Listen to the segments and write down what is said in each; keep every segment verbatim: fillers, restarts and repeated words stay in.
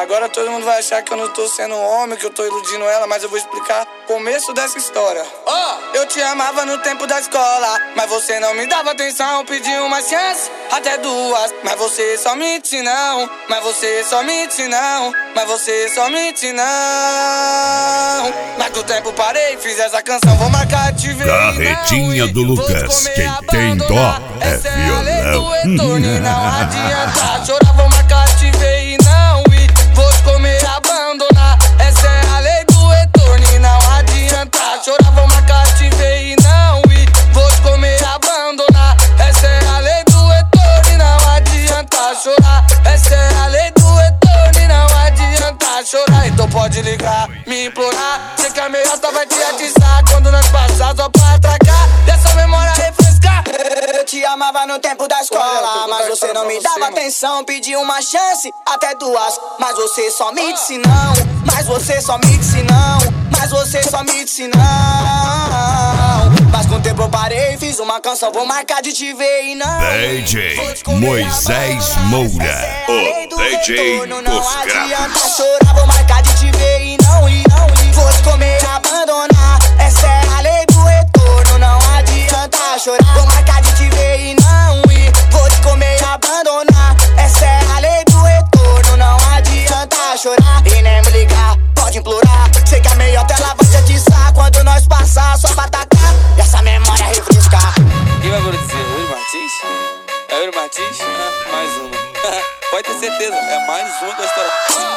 Agora todo mundo vai achar que eu não tô sendo um homem, que eu tô iludindo ela, mas eu vou explicar o começo dessa história. Oh, eu te amava no tempo da escola, mas você não me dava atenção. Pedi uma chance, até duas, mas você só mente não. Mas você só mente não. Mas você só mente não. Mas do tempo parei, fiz essa canção, vou marcar te ver. Carretinha do Lucas, quem tem dó é violão. E não adianta chorar, vou marcar te ver e não ir. Vou te comer e abandonar. Essa é a lei do retorno e não adianta chorar, vou marcar te ver e não ir. Vou te comer e abandonar. Essa é a lei do retorno e não adianta chorar. Essa é a lei do retorno e não adianta chorar. Então pode ligar, me implorar. Sei que a meiota vai te atiçar quando nós passar só pra atracar. Dessa memória refrescar. Eu te amava no tempo da escola, mas você não me dava atenção. Pedi uma chance, até duas, mas você só me disse não. Mas você só me disse não. Mas você só me disse não. Mas com o tempo eu parei, fiz uma canção, vou marcar de te ver e não. D J Moisés Moura, o D J dos graves. Chorar, vou marcar de te ver e não ir, não ir. Vou te comer e abandonar. Essa é a lei do retorno, não adianta chorar. Vou marcar de te ver e não ir. Vou te comer e abandonar. Essa é a lei do retorno, não adianta chorar. E nem me ligar, pode implorar. Sei que a meiota ela vai te atiçar quando nós passar só pra atacar. E essa memória refrescar. Quem vai dizer? Yuri Martins? É Yuri Martins? Ah, mais uma. Pode ter certeza, é mais uma com a história.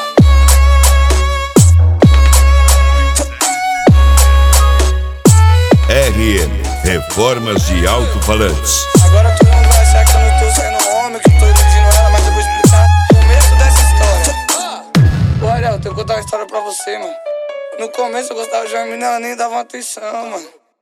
R M Reformas de Alto-Falantes. Agora todo mundo vai achar que eu não tô sendo um homem, que eu tô iludindo ela, mas eu vou explicar o começo dessa história. Ô Ariel, eu tenho que contar uma história pra você, mano. No começo eu gostava de uma menina, ela nem dava uma atenção, mano.